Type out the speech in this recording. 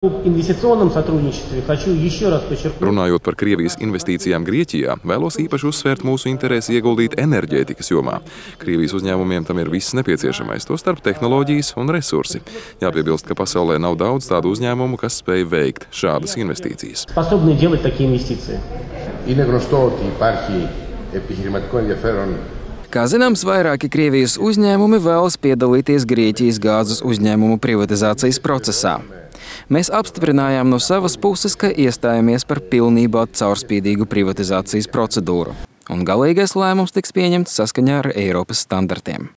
Runājot par Krievijas investīcijām Grieķijā, vēlos īpaši uzsvērt mūsu interesi ieguldīt enerģētikas jomā. Krievijas uzņēmumiem tam ir viss nepieciešamais, tostarp tehnoloģijas un resursi. Jāpiebilst, ka pasaulē nav daudz tādu uzņēmumu, kas spēj veikt šādas investīcijas. Kā zināms, vairāki Krievijas uzņēmumi vēlas piedalīties Grieķijas gāzes uzņēmumu privatizācijas procesā. Mēs apstiprinājām no savas puses, ka iestājamies par pilnībā caurspīdīgu privatizācijas procedūru, un galīgais lēmums tiks pieņemts saskaņā ar Eiropas standartiem.